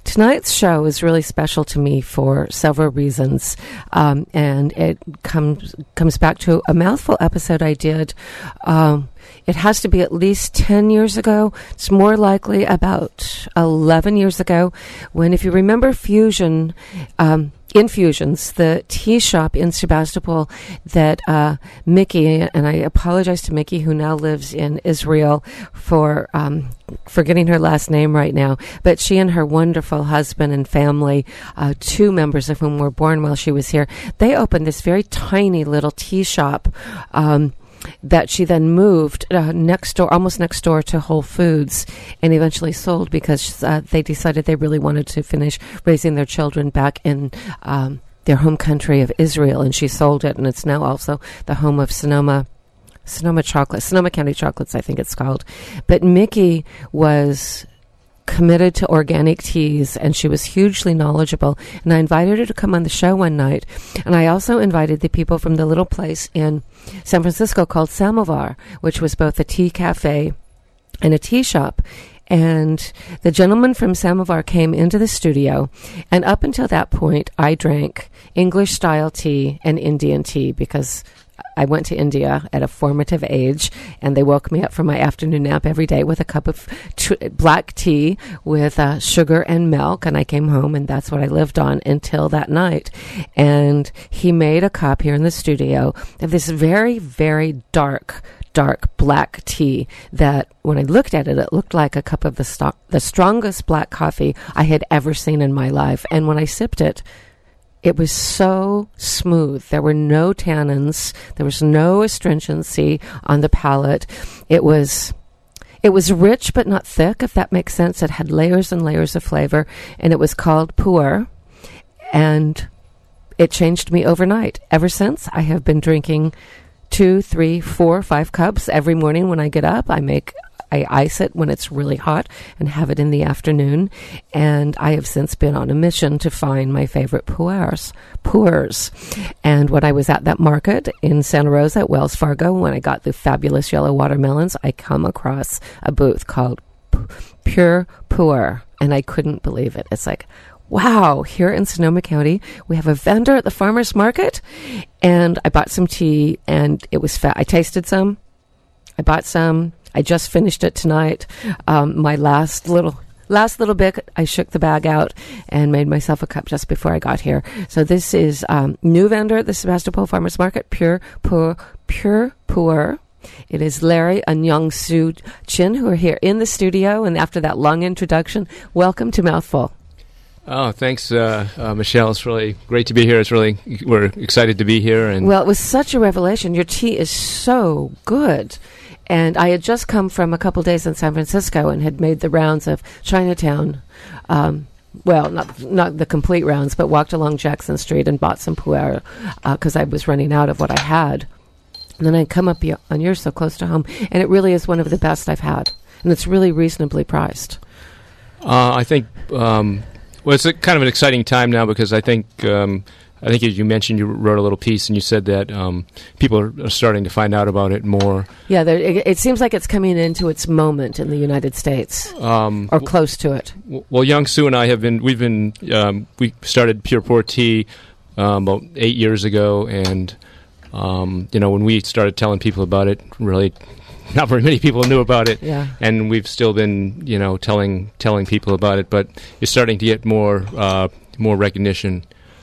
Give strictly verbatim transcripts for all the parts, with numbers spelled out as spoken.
Tonight's show is really special to me for several reasons, um, and it comes comes back to a mouthful episode I did. Um, it has to be at least ten years ago. It's more likely about eleven years ago, when, if you remember Fusion, um, Infusions, the tea shop in Sebastopol that uh, Mickey, and I apologize to Mickey, who now lives in Israel, for um, forgetting her last name right now, but she and her wonderful husband and family, uh, two members of whom were born while she was here, they opened this very tiny little tea shop um, that she then moved uh, next door, almost next door to Whole Foods, and eventually sold because uh, they decided they really wanted to finish raising their children back in um, their home country of Israel, and she sold it, and it's now also the home of Sonoma Sonoma Chocolate, Sonoma County Chocolates, I think it's called. But Mickey was committed to organic teas, and she was hugely knowledgeable, and I invited her to come on the show one night, and I also invited the people from the little place in San Francisco called Samovar, which was both a tea cafe and a tea shop. And the gentleman from Samovar came into the studio, and up until that point I drank English style tea and Indian tea because I went to India at a formative age, and they woke me up from my afternoon nap every day with a cup of tr- black tea with uh, sugar and milk, and I came home, and that's what I lived on until that night. And he made a cup here in the studio of this very, very dark, dark black tea that, when I looked at it, it looked like a cup of the, sto- the strongest black coffee I had ever seen in my life. And when I sipped it, it was so smooth. There were no tannins. There was no astringency on the palate. It was it was rich but not thick, if that makes sense. It had layers and layers of flavor, and it was called Pu'er, and it changed me overnight. Ever since, I have been drinking two, three, four, five cups every morning when I get up. I make I ice it when it's really hot and have it in the afternoon. And I have since been on a mission to find my favorite pu'ers. Pu'ers. And when I was at that market in Santa Rosa at Wells Fargo, when I got the fabulous yellow watermelons, I come across a booth called P- Pure Pu'er. And I couldn't believe it. It's like, wow, here in Sonoma County, we have a vendor at the farmer's market. And I bought some tea, and it was fat. I tasted some. I bought some. I just finished it tonight. Um, my last little last little bit, I shook the bag out and made myself a cup just before I got here. So this is um, new vendor at the Sebastopol Farmers Market, Pure Pu'er. Pure Pu'er. It is Larry and Young Soo Chin who are here in the studio. And after that long introduction, welcome to Mouthful. Oh, thanks, uh, uh, Michelle. It's really great to be here. It's really, we're excited to be here. And well, it was such a revelation. Your tea is so good. And I had just come from a couple days in San Francisco and had made the rounds of Chinatown. Um, well, not not the complete rounds, but walked along Jackson Street and bought some pu'er because uh, I was running out of what I had. And then I come up y- on yours so close to home, and it really is one of the best I've had. And it's really reasonably priced. Uh, I think, um, well, it's a kind of an exciting time now because I think... Um, I think as you mentioned, you wrote a little piece and you said that um, people are, are starting to find out about it more. Yeah, there, it, it seems like it's coming into its moment in the United States, um, or close to it. W- well, Young Soo and I have been, we've been, um, we started Pure Pu'er Tea um, about eight years ago, and, um, you know, when we started telling people about it, really not very many people knew about it. Yeah. And we've still been, you know, telling telling people about it, but it's starting to get more uh, more recognition.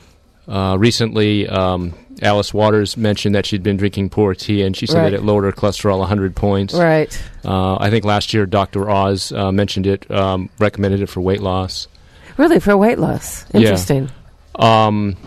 Uh, recently, um, Alice Waters mentioned that she'd been drinking Pu'er tea, and she said right. that it lowered her cholesterol one hundred points. Right. Uh, I think last year Doctor Oz uh, mentioned it, um, recommended it for weight loss. Really, for weight loss? Interesting. Yeah, um,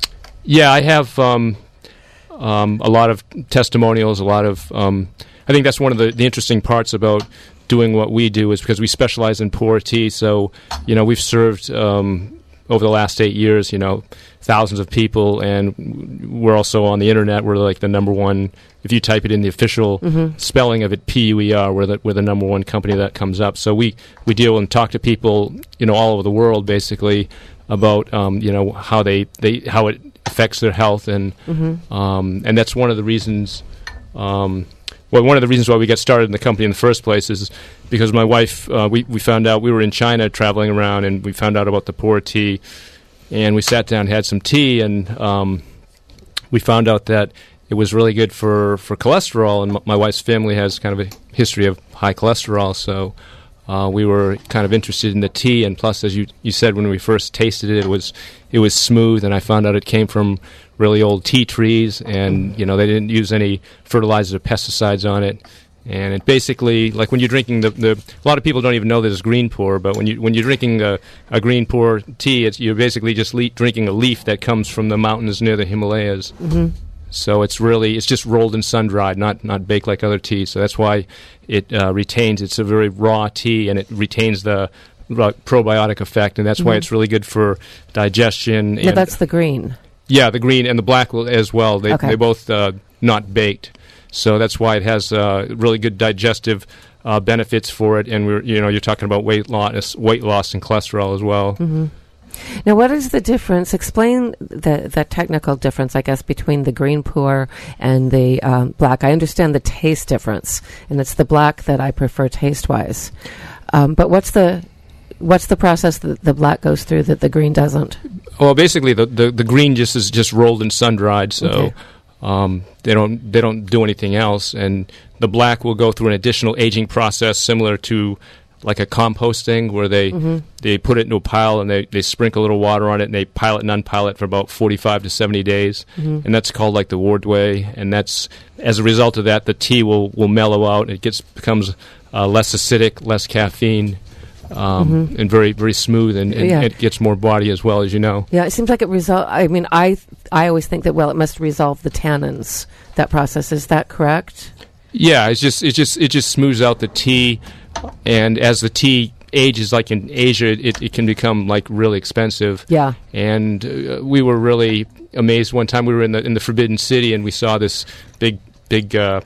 yeah I have um, um, a lot of testimonials, a lot of... Um, I think that's one of the, the interesting parts about doing what we do is because we specialize in Pu'er tea, so, you know, we've served... Um, over the last eight years, you know, thousands of people, and we're also on the internet. We're like the number one. If you type it in the official mm-hmm. spelling of it, P U E R, we're the, we're the number one company that comes up. So we, we deal and talk to people, you know, all over the world, basically, about um, you know how they, they how it affects their health, and mm-hmm. um, and that's one of the reasons um, well, one of the reasons why we got started in the company in the first place is because my wife, uh, we, we found out, we were in China traveling around, and we found out about the pu'er tea, and we sat down and had some tea, and um, we found out that it was really good for, for cholesterol, and m- my wife's family has kind of a history of high cholesterol, so uh, we were kind of interested in the tea, and plus, as you, you said, when we first tasted it, it was it was smooth, and I found out it came from really old tea trees, and you know they didn't use any fertilizers or pesticides on it, and it basically, like when you're drinking the, the a lot of people don't even know there's green pu'er, but when you when you're drinking a, a green pu'er tea, it's, you're basically just le- drinking a leaf that comes from the mountains near the Himalayas. Mm-hmm. So it's really it's just rolled and sun dried, not not baked like other teas. So that's why it uh, retains. It's a very raw tea, and it retains the uh, probiotic effect, and that's mm-hmm. why it's really good for digestion. Yeah, and that's the green. Yeah, the green and the black will, as well. They okay. they both uh, not baked, so that's why it has uh, really good digestive uh, benefits for it. And we're you know you're talking about weight loss, weight loss, and cholesterol as well. Mm-hmm. Now, what is the difference? Explain the the technical difference, I guess, between the green pu'er and the um, black. I understand the taste difference, and it's the black that I prefer taste-wise. Um, but what's the what's the process that the black goes through that the green doesn't? Well, basically, the the, the green just is just rolled and sun dried, so okay. um, they don't they don't do anything else. And the black will go through an additional aging process similar to like a composting, where they mm-hmm. they put it into a pile and they, they sprinkle a little water on it and they pile it and unpile it for about forty-five to seventy days. Mm-hmm. And that's called like the Ward Way. And that's, as a result of that, the tea will, will mellow out. It gets becomes uh, less acidic, less caffeine, um, mm-hmm. and very, very smooth, and, and yeah. it gets more body as well, as you know. Yeah, it seems like it resol- I mean, I I always think that, well, it must resolve the tannins, that process. Is that correct? Yeah, it's just it just it just smooths out the tea. And as the tea ages, like in Asia, it, it can become like really expensive. Yeah. And uh, we were really amazed one time. We were in the in the Forbidden City, and we saw this big, big, uh,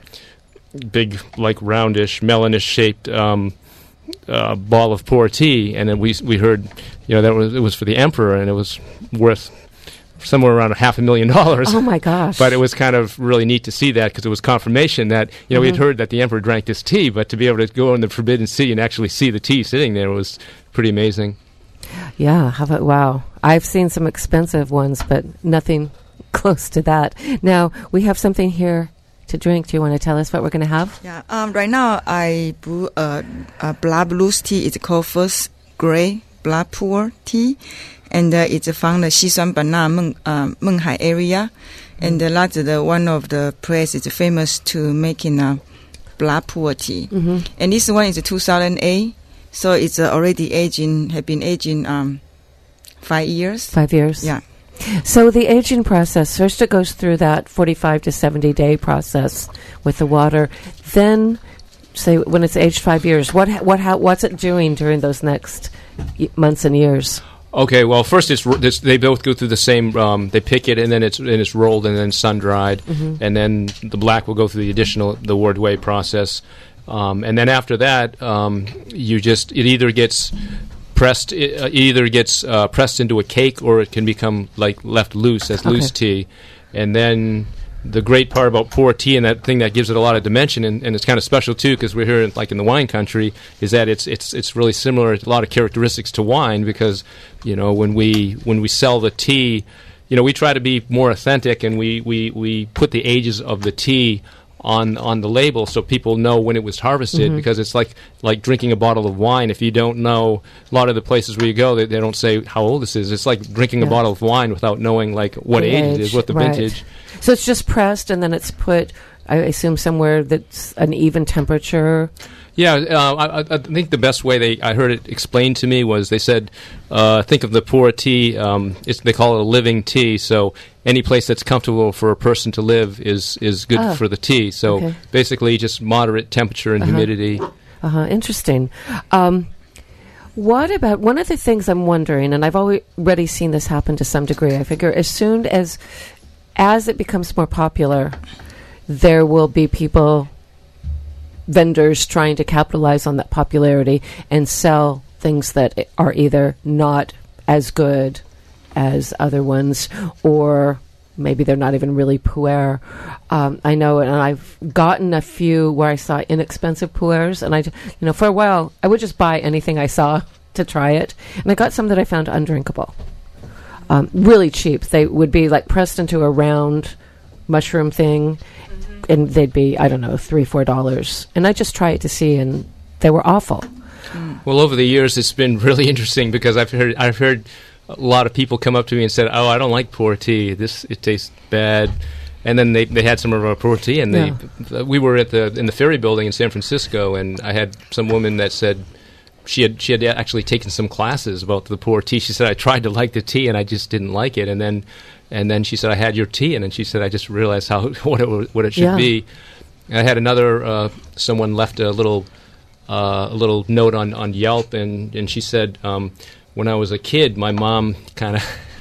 big like roundish, melonish shaped um, uh, ball of pu'er tea. And then we we heard, you know, that was, it was for the emperor, and it was worth somewhere around a half a million dollars. Oh my gosh. But it was kind of really neat to see that, because it was confirmation that, you know, mm-hmm. we'd heard that the emperor drank this tea, but to be able to go in the Forbidden City and actually see the tea sitting there was pretty amazing. Yeah, how about, wow. I've seen some expensive ones, but nothing close to that. Now, we have something here to drink. Do you want to tell us what we're going to have? Yeah, um, right now I brew a, a black blues tea. It's called First Grey Black Pu'er Tea. And uh, it's from the Xishuangbanna Meng, uh, Menghai area. Mm. And uh, that's the, one of the places famous to making uh, black pu'er tea. Mm-hmm. And this one is a two thousand eight. So it's uh, already aging, have been aging um, five years. Five years. Yeah. So the aging process, first it goes through that forty-five to seventy day process with the water. Then, say, when it's aged five years, what what how, what's it doing during those next y- months and years? Okay, well, first it's, it's they both go through the same. Um, they pick it, and then it's and it's rolled, and then sun dried, mm-hmm. and then the black will go through the additional the Ward Way process, um, and then after that, um, you just it either gets pressed, it uh, either gets uh, pressed into a cake, or it can become like left loose as okay. loose tea, and then. The great part about pu'er tea, and that thing that gives it a lot of dimension, and, and it's kind of special too, because we're here in, like in the wine country, is that it's it's it's really similar, a lot of characteristics to wine, because you know when we when we sell the tea, you know we try to be more authentic, and we, we, we put the ages of the tea on on the label so people know when it was harvested, mm-hmm. because it's like like drinking a bottle of wine. If you don't know, a lot of the places where you go, they, they don't say how old this is. It's like drinking yeah. a bottle of wine without knowing like what the age, age it is, what the right. vintage. So it's just pressed, and then it's put, I assume, somewhere that's an even temperature. Yeah, uh, I, I think the best way they I heard it explained to me was they said, uh, think of the pu'er tea. Um, it's, they call it a living tea. So any place that's comfortable for a person to live is is good oh, for the tea. So okay. basically, just moderate temperature and uh-huh. humidity. Uh huh. Interesting. Um, what about one of the things I'm wondering, and I've already seen this happen to some degree. I figure as soon as as it becomes more popular, there will be people, vendors trying to capitalize on that popularity and sell things that are either not as good as other ones, or maybe they're not even really pu'er. Um, I know, and I've gotten a few where I saw inexpensive pu'ers, and I, you know, for a while I would just buy anything I saw to try it, and I got some that I found undrinkable. Um, really cheap. They would be like pressed into a round mushroom thing, mm-hmm. and they'd be, I don't know, three, four dollars. And I just try it to see, and they were awful. Mm. Well, over the years, it's been really interesting because I've heard I've heard a lot of people come up to me and said, "Oh, I don't like pu'er tea. This it tastes bad." And then they they had some of our pu'er tea, and they yeah. we were at the in the Ferry Building in San Francisco, and I had some woman that said. She had she had actually taken some classes about the pu'er tea. She said, I tried to like the tea and I just didn't like it. And then and then she said, I had your tea, and then she said, I just realized how what it what it should yeah. be. And I had another uh, someone left a little uh, a little note on, on Yelp, and, and she said, um, when I was a kid, my mom kind of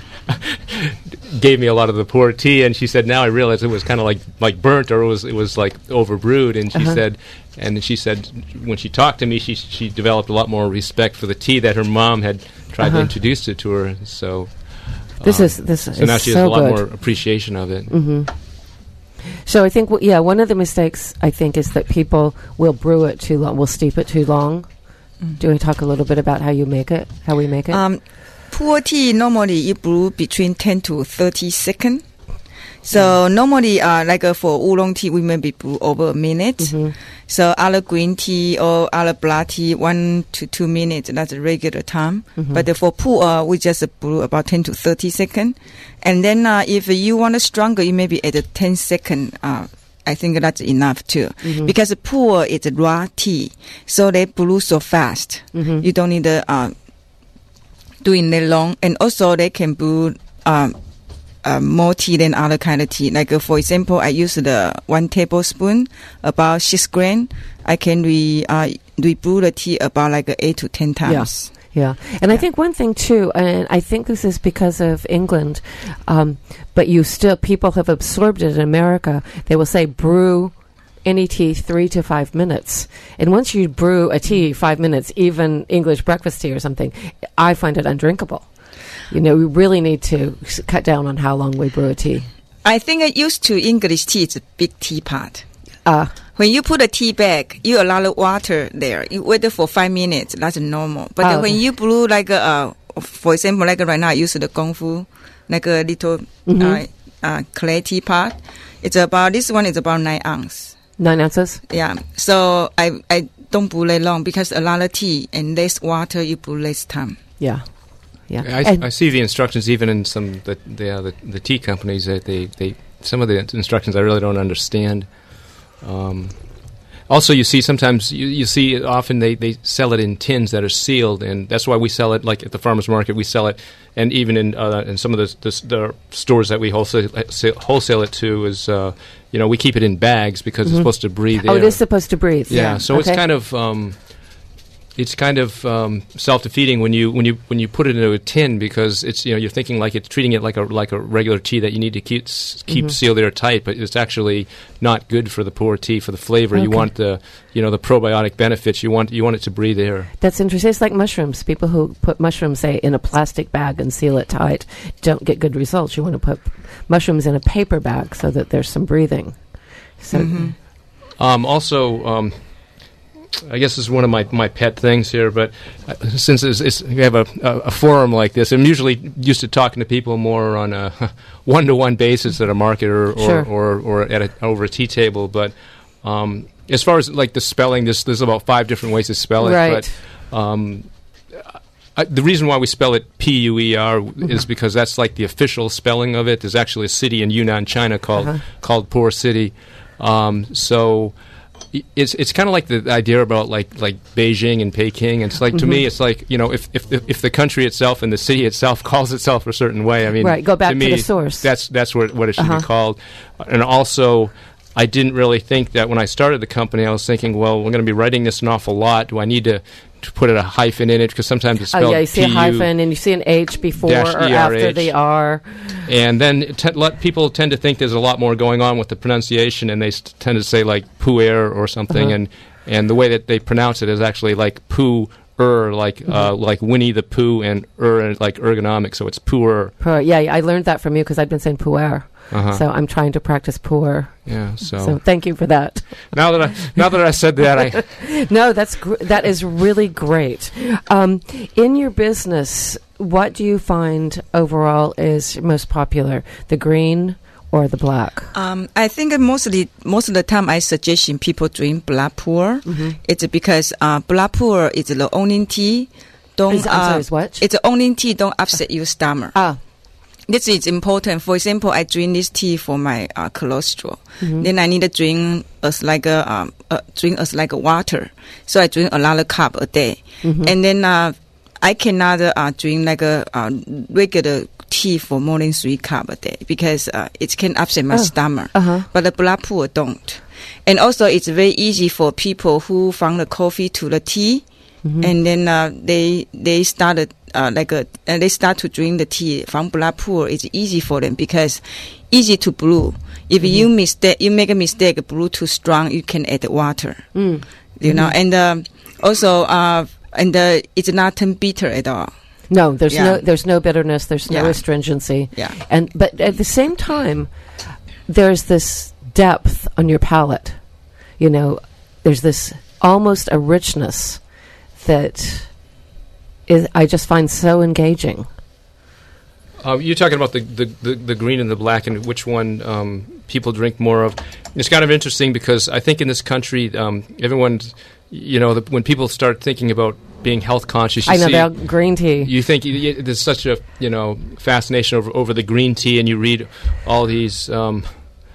gave me a lot of the pu'er tea, and she said, now I realize it was kind of like like burnt, or it was it was like overbrewed. And she uh-huh. said. And she said when she talked to me, she she developed a lot more respect for the tea that her mom had tried uh-huh. to introduce it to her. So this um, is this so is now she has so a lot good. more appreciation of it. Mm-hmm. So I think w- yeah, one of the mistakes I think is that people will brew it too long, will steep it too long. Mm-hmm. Do we talk a little bit about how you make it, how we make it? Um, pu'er tea normally you brew between ten to thirty seconds. So mm. normally, uh, like uh, for oolong tea, we maybe brew over a minute. Mm-hmm. So other green tea or other black tea, one to two minutes, that's a regular time. Mm-hmm. But uh, for pu'er, we just uh, brew about ten to thirty seconds. And then uh, if you want it stronger, you maybe add a ten second. Uh, I think that's enough too. Mm-hmm. Because pu'er is a raw tea, so they brew so fast. Mm-hmm. You don't need to uh, doing it long. And also they can brew um, Uh, more tea than other kind of tea. Like, uh, for example, I use the one tablespoon, about six grain. I can re, uh, re-brew the tea about like uh, eight to ten times. Yeah. Yeah. And yeah. I think one thing too, and I think this is because of England, um, but you still, people have absorbed it in America. They will say brew any tea three to five minutes. And once you brew a tea five minutes, even English breakfast tea or something, I find it undrinkable. You know, we really need to s- cut down on how long we brew a tea. I think uh, used to English tea, it's a big teapot. Uh, when you put a tea bag, you allow the water there. You wait for five minutes. That's normal. But oh, uh, when you brew, like, uh, uh, for example, like uh, right now, I use the Gongfu, like a little mm-hmm. uh, uh, clay teapot. It's about, this one is about nine ounces. Nine ounces? Yeah. So I, I don't brew it long because a lot of tea and less water, you brew less time. Yeah. Yeah, I, I see the instructions even in some the the, uh, the the tea companies that they, they some of the instructions I really don't understand. Um, also, you see sometimes you, you see often they, they sell it in tins that are sealed, and that's why we sell it like at the farmers market. We sell it, and even in uh, in some of the, the the stores that we wholesale wholesale it to is uh, you know we keep it in bags because mm-hmm. it's supposed to breathe. Oh, air. It is supposed to breathe. Yeah, yeah. so okay. it's kind of. Um, It's kind of um, self-defeating when you when you when you put it into a tin because it's you know you're thinking like it's treating it like a like a regular tea that you need to keep keep mm-hmm. sealed airtight, but it's actually not good for the pu'er tea for the flavor. Okay. You want the you know the probiotic benefits. You want you want it to breathe air. That's interesting. It's like mushrooms. People who put mushrooms say in a plastic bag and seal it tight don't get good results. You want to put mushrooms in a paper bag so that there's some breathing. So mm-hmm. um, also. Um, I guess this is one of my, my pet things here, but uh, since it's, it's, we have a, a, a forum like this, I'm usually used to talking to people more on a one-to-one basis at a market or or, sure. or, or at a, over a tea table. But um, as far as like the spelling, there's, there's about five different ways to spell it. Right. But um, I, the reason why we spell it P U E R mm-hmm. is because that's like the official spelling of it. There's actually a city in Yunnan, China called uh-huh. called Pu'er City. Um, so... It's it's kind of like the idea about like like Beijing and Peking. And it's like to mm-hmm. me, it's like you know if, if if the country itself and the city itself calls itself a certain way. I mean, right. Go back to, to me, the source. That's that's what what it should uh-huh. be called. And also, I didn't really think that when I started the company, I was thinking, well, we're going to be writing this an awful lot. Do I need to? To put a hyphen in it because sometimes it's spelled oh yeah you see P U a hyphen and you see an H before or E R H. after the R, and then t- let people tend to think there's a lot more going on with the pronunciation, and they st- tend to say like pu'er or something, uh-huh. and and the way that they pronounce it is actually like poo er, like mm-hmm. uh, like Winnie the Pooh, and er like ergonomic, so it's pu'er. Pu'er. Yeah, I learned that from you because I've been saying pu'er. Uh-huh. So I'm trying to practice pour. Yeah. So. So thank you for that. now that I now that I said that, I no, that's gr- that is really great. Um, in your business, what do you find overall is most popular, the green or the black? Um, I think mostly most of the time I suggest people drink black pour. Mm-hmm. It's because uh, black pour is the only tea. Don't Is, I'm uh, sorry, is what? It's the only tea don't upset your stomach. Ah. This is important. For example, I drink this tea for my uh, cholesterol. Mm-hmm. Then I need to drink as like a um, uh, drink as like a water. So I drink a lot of cup a day. Mm-hmm. And then uh, I cannot uh, drink like a uh, regular tea for more than three cup a day because uh, it can upset my oh. stomach. Uh-huh. But the black pour don't. And also, it's very easy for people who from the coffee to the tea, mm-hmm. and then uh, they they started. Uh, like a, and they start to drink the tea from black pour. It's easy for them because easy to brew. If mm-hmm. you mistake, you make a mistake, brew too strong, you can add water. Mm. You Mm-hmm. know, and um, also, uh, and uh, it's not bitter at all. No, there's Yeah. no there's no bitterness. There's no Yeah. astringency. Yeah. And but at the same time, there's this depth on your palate. You know, there's this almost a richness that is I just find so engaging. Uh, you're talking about the, the, the, the green and the black and which one um, people drink more of. It's kind of interesting because I think in this country, um, everyone's, you know, the, when people start thinking about being health conscious, you I know see, they're green tea. you think you, you, there's such a, you know, fascination over, over the green tea, and you read all these, um,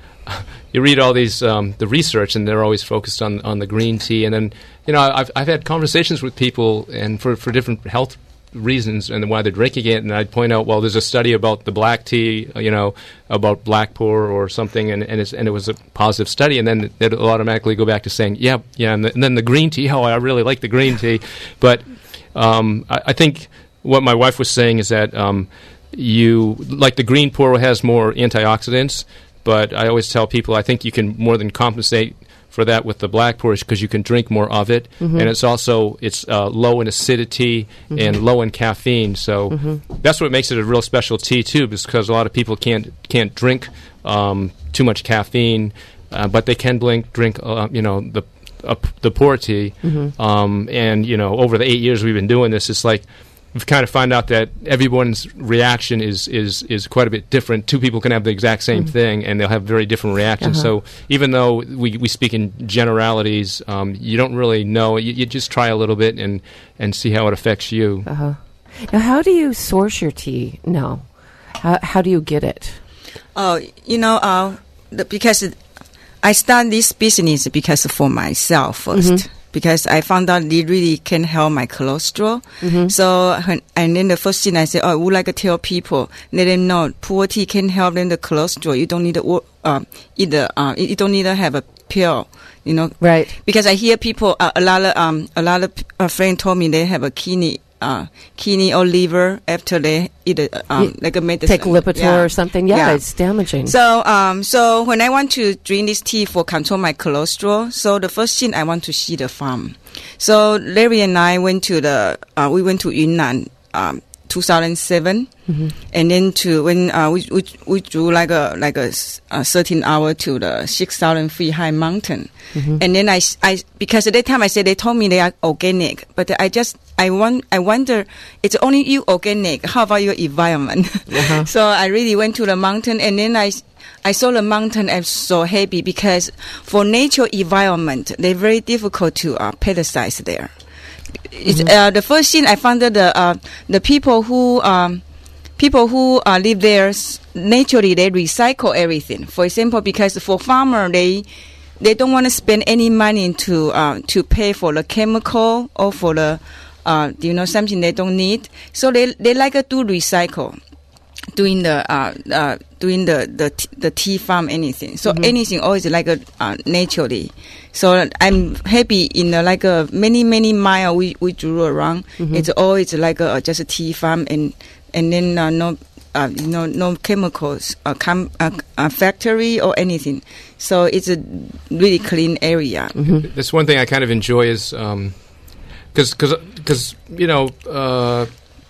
you read all these, um, the research, and they're always focused on, on the green tea. And then, you know, I've, I've had conversations with people and for, for different health reasons and why they're drinking it, and I'd point out, well, there's a study about the black tea, you know, about black pour or something, and and, it's, and it was a positive study, and then it'll automatically go back to saying, yeah, yeah, and, the, and then the green tea, oh, I really like the green tea, but um, I, I think what my wife was saying is that um, you, like the green pour has more antioxidants, but I always tell people I think you can more than compensate for that with the black porridge because you can drink more of it, mm-hmm. and it's also it's uh, low in acidity mm-hmm. and low in caffeine. So mm-hmm. that's what makes it a real special tea too, because a lot of people can't can't drink um, too much caffeine, uh, but they can drink drink uh, you know the uh, the pour tea. Mm-hmm. Um, and you know over the eight years we've been doing this, it's like we've kind of found out that everyone's reaction is, is, is quite a bit different. Two people can have the exact same mm-hmm. thing, and they'll have very different reactions. Uh-huh. So even though we, we speak in generalities, um, you don't really know. You, you just try a little bit and, and see how it affects you. Uh-huh. Now, how do you source your tea now? How, how do you get it? Oh, you know, uh, the, because it, I started this business because for myself first. Mm-hmm. Because I found out it really can help my cholesterol. Mm-hmm. So, and then the first thing I said, oh, I would like to tell people, let them know, poor tea can help them the cholesterol. You don't need to uh, either, uh, you don't need to have a pill, you know. Right. Because I hear people, uh, a lot of, um, a lot of uh, friends told me they have a kidney, uh, kidney or liver after they eat a, um, like a medicine. Take Lipitor yeah. or something. Yeah, yeah, it's damaging. So, um, so when I want to drink this tea for control my cholesterol, so the first thing I want to see the farm. So Larry and I went to the, uh, we went to Yunnan, um, two thousand seven, mm-hmm. and then to when uh, we we we drew like a like a, a thirteen hour to the six thousand feet high mountain, mm-hmm. and then I, I because at that time I said they told me they are organic, but I just I want I wonder it's only you organic. How about your environment? Uh-huh. So I really went to the mountain, and then I. I saw the mountain. I'm so happy because for nature environment, they're very difficult to uh, pesticide there. It's, mm-hmm. uh, the first thing I found that the uh, the people who um, people who uh, live there naturally they recycle everything. For example, because for farmer they they don't want to spend any money to uh, to pay for the chemical or for the uh, you know something they don't need. So they they like to do recycle. Doing the uh, uh, doing the, the t- the tea farm anything so mm-hmm. anything always like a uh, naturally so I'm happy in the, like a many many mile we, we drew around mm-hmm. it's always like a just a tea farm and and then uh, no uh, you know no chemicals uh, com- uh, uh, factory or anything so it's a really clean area. Mm-hmm. That's one thing I kind of enjoy is um because because because you know uh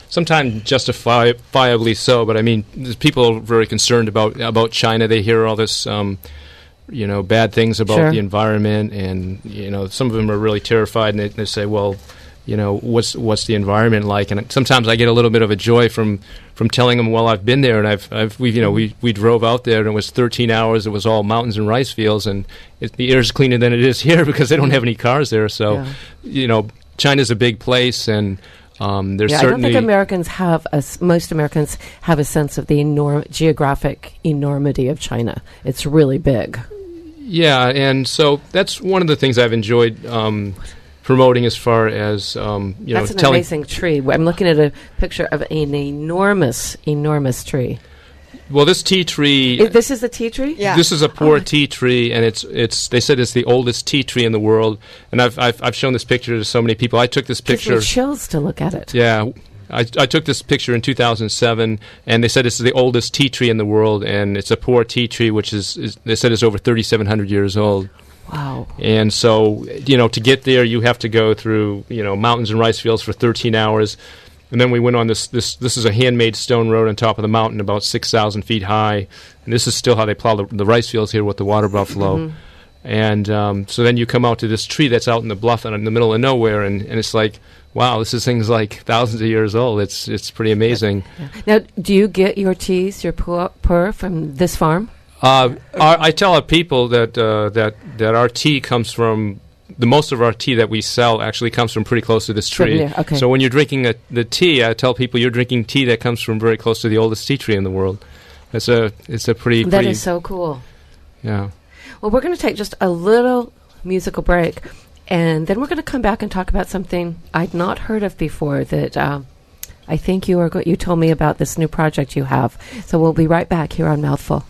sometimes justifiably so. But I mean, people are very concerned about about China. They hear all this, um, you know, bad things about Sure. the environment, and you know, some of them are really terrified, and they, they say, well, you know, what's what's the environment like? And sometimes I get a little bit of a joy from, from telling them, well, I've been there, and I've I've we you know we we drove out there, and it was thirteen hours. It was all mountains and rice fields, and it, the air's cleaner than it is here because they don't have any cars there. So, Yeah. you know, China's a big place, and um, there's Yeah, I don't certainly think Americans have a s most Americans have a sense of the enorm- geographic enormity of China. It's really big. yeah, and so that's one of the things I've enjoyed. Um, promoting as far as um, you know, That's an telling. amazing tree. I'm looking at a picture of an enormous, enormous tree. Well, this tea tree. I- this is the tea tree? Yeah. This is a poor Oh. tea tree, and it's it's. They said it's the oldest tea tree in the world, and I've I've, I've shown this picture to so many people. I took this Gives me picture. chills to look at it. Yeah, I, I took this picture in two thousand seven, and they said it's the oldest tea tree in the world, and it's a poor tea tree, which is, is they said is over thirty-seven hundred years old. Wow. And so, you know, to get there, you have to go through, you know, mountains and rice fields for thirteen hours. And then we went on this, this, this is a handmade stone road on top of the mountain, about six thousand feet high. And this is still how they plow the, the rice fields here with the water buffalo. Mhm. And um, so then you come out to this tree that's out in the bluff and in the middle of nowhere, and, and it's like, wow, this is thing's like thousands of years old. It's it's pretty amazing. Yeah. Now, do you get your teas, your pu- pur from this farm? Uh, our, I tell our people that uh, that that our tea comes from the most of our tea that we sell actually comes from pretty close to this From tree. there, okay. So when you're drinking a, the tea, I tell people you're drinking tea that comes from very close to the oldest tea tree in the world. It's a it's a pretty That pretty is so cool. yeah. Well, we're going to take just a little musical break, and then we're going to come back and talk about something I'd not heard of before that um, I think you are. Go- you told me about this new project you have. So we'll be right back here on Mouthful.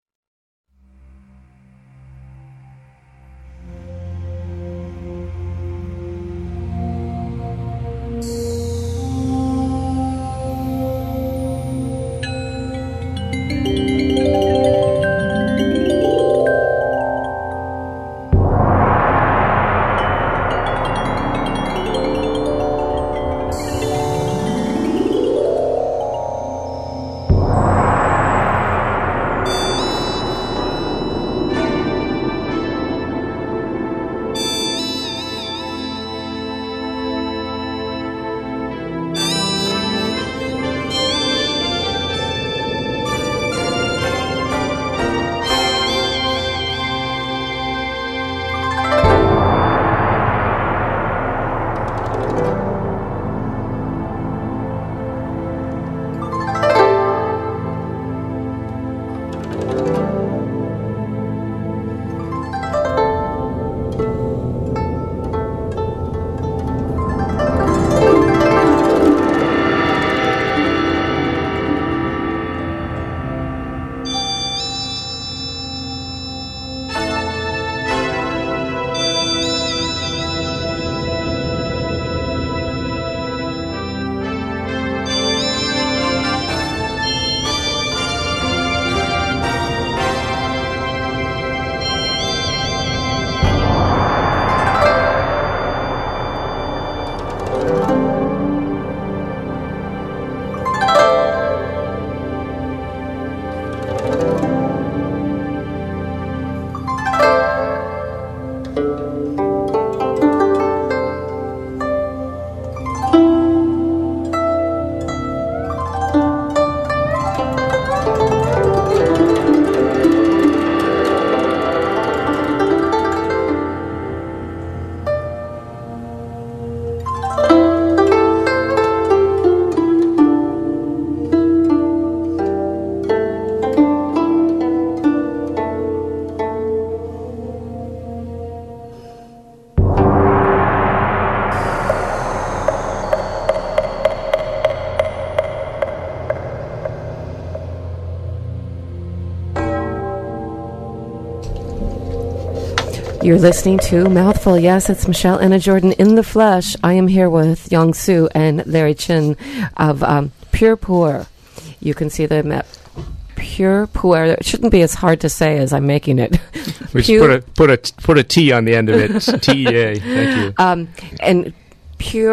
You're listening to Mouthful. Yes, it's Michelle Anna Jordan in the flesh. I am here with Young Soo and Larry Chin of um, Pure Pu'er. You can see them at Pure Pu'er. It shouldn't be as hard to say as I'm making it. We just Pure- put a put a put a T on the end of it. T E A. Thank you. Um, and Pure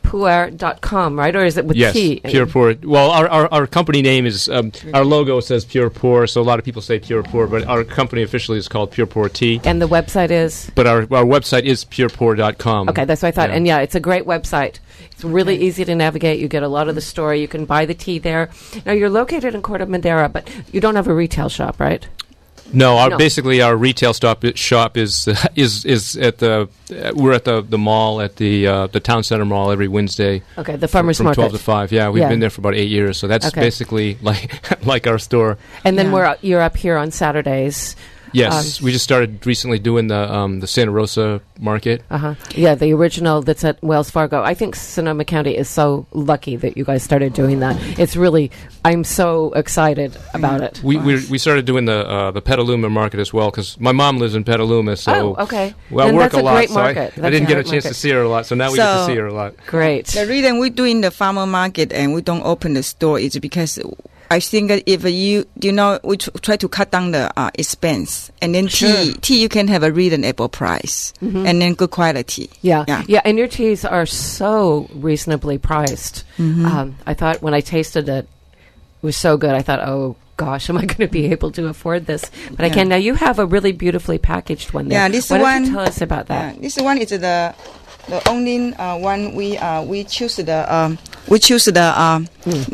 puer dot com, right? Or is it with yes, T? Pure Pour. Well, our, our, our company name is, um, our logo says Pure Pour, so a lot of people say Pure Pour, but our company officially is called Pure Pour Tea. And the website is? But our, our website is pure pour dot com. Okay, that's what I thought. Yeah. And yeah, it's a great website. It's really okay. easy to navigate. You get a lot of the story. You can buy the tea there. Now, you're located in Corte Madera, but you don't have a retail shop, right? No, our, No. basically our retail stop shop is uh, is is at the uh, we're at the, the mall at the uh, the town center mall every Wednesday. Okay, the farmers from market. twelve to five. Yeah, we've Yeah. been there for about eight years, so that's Okay. basically like like our store. And then Yeah. we're up, you're up here on Saturdays. Yes, Um, we just started recently doing the um, the Santa Rosa market. Uh-huh. Yeah, the original that's at Wells Fargo. I think Sonoma County is so lucky that you guys started doing that. It's really, I'm so excited about it. We we, we started doing the uh, the Petaluma market as well because my mom lives in Petaluma, so Oh, okay. well, I Then work that's a lot, great so I, market. I That's didn't a get a great chance market. to see her a lot. So now we get to So- see her a lot. Great. The reason we're doing the farmer market and we don't open the store is because I think that if you, you know, we tr- try to cut down the uh, expense. And then Sure. tea, tea you can have a reasonable price and then good quality. Yeah. Yeah. yeah, and your teas are so reasonably priced. Um, I thought when I tasted it, it was so good. I thought, oh gosh, am I going to be able to afford this? But I Yeah. can. Now you have a really beautifully packaged one there. Yeah, this Why don't one- you tell us about Yeah, that? this one is the the only uh, one we uh, we choose the um, we choose the um,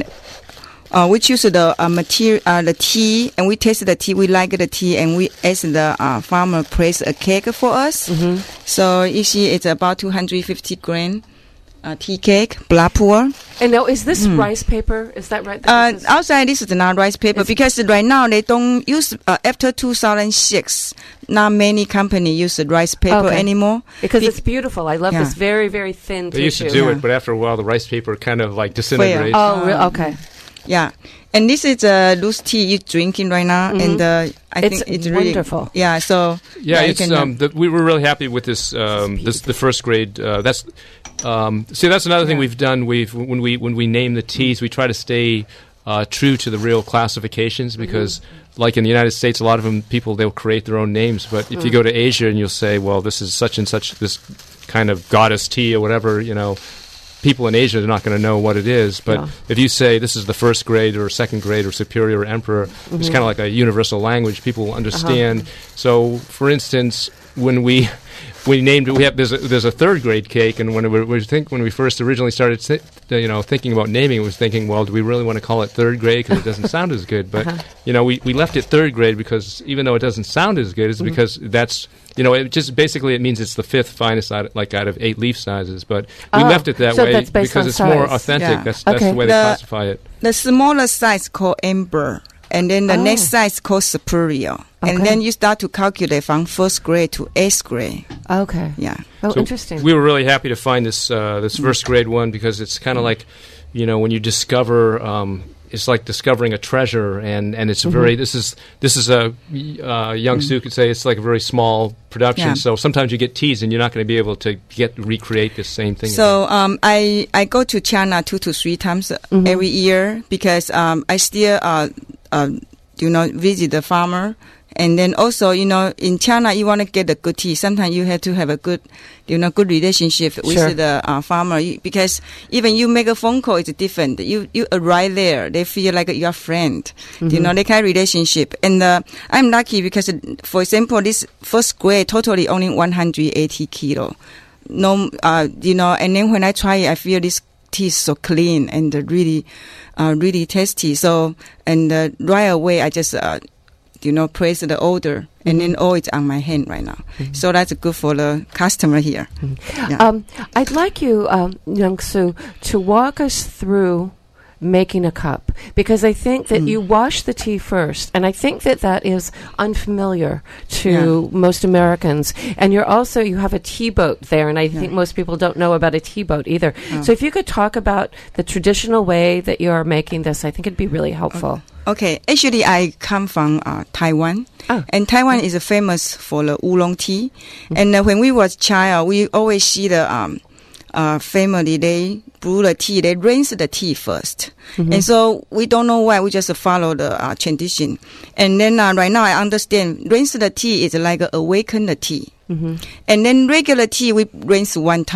uh, we choose the uh, material uh, the tea and we taste the tea. We like the tea and we ask the uh, farmer place a cake for us. Mm-hmm. So you see, it's about two hundred fifty gram uh, tea cake, black pour. And now, is this rice paper? Is that right? Hmm. Uh, That this is- outside this is not rice paper It's- because right now they don't use uh, after two thousand six. Not many company use the rice paper Okay. anymore. because Be- it's beautiful. I love Yeah. this very, very thin They used tissue. to do Yeah. it, but after a while, the rice paper kind of like disintegrates. Oh, re- okay. Yeah, and this is a uh, loose tea you're drinking right now, and uh, I It's think it's really wonderful. Yeah, so Yeah, you it's can, um, the, we were really happy with this. Um, this the first grade. Uh, that's um, see, that's another thing Yeah. we've done. We've when we when we name the teas, we try to stay uh, true to the real classifications because, like in the United States, a lot of them people they'll create their own names. But if you go to Asia and you'll say, well, this is such and such this kind of goddess tea or whatever, you know. People in Asia are not going to know what it is, but Yeah. if you say this is the first grade or second grade or superior or emperor, it's kind of like a universal language. People will understand. So, for instance, when we we named it, we have there's a, there's a third grade cake, and when we, we think when we first originally started, thi- you know, thinking about naming it, was thinking, well, do we really want to call it third grade because it doesn't sound as good? But you know, we we left it third grade because even though it doesn't sound as good, it's because that's you know, it just basically it means it's the fifth finest out, like out of eight leaf sizes. But we Oh, left it that so way that's based because on it's more size. authentic. Yeah. That's that's Okay. the way they The- classify it. the smaller size called amber, and then the Oh. next size called superior, Okay. and then you start to calculate from first grade to eighth grade. Okay. Yeah, Oh, So interesting. We were really happy to find this uh, this first grade one because it's kind of like, you know, when you discover, um, it's like discovering a treasure, and, and it's a very this is this is a uh, young Sue could say it's like a very small production. Yeah. So sometimes you get teased, and you're not going to be able to get recreate the same thing. again. So um, I I go to China two to three times every year because um, I still uh, uh, you know visit the farmer, and then also you know in China you want to get a good tea. Sometimes you have to have a good you know good relationship with Sure. the uh, farmer You- because even you make a phone call it's different. You you arrive there, they feel like you're a friend. You know they kind of relationship, and uh, I'm lucky because for example this first grade totally only one hundred eighty kilo. No, uh, you know, and then when I try it, I feel this tea is so clean and uh, really, uh, really tasty. So, and uh, right away, I just, uh, you know, place the order, and then all it's on my hand right now. So that's good for the customer here. Yeah. Um, I'd like you, um, Young Soo, to walk us through making a cup because I think that you wash the tea first, and I think that that is unfamiliar to most Americans. And you're also you have a tea boat there, and I think most people don't know about a tea boat either. So if you could talk about the traditional way that you are making this, I think it'd be really helpful. Okay, actually, I come from uh, Taiwan, Oh. and Taiwan is uh, famous for the oolong tea. And uh, when we was child, we always see the um, uh, family they brew the tea, they rinse the tea first, and so we don't know why we just follow the uh, tradition. And then uh, right now I understand rinse the tea is like uh, awaken the tea, and then regular tea we rinse one time.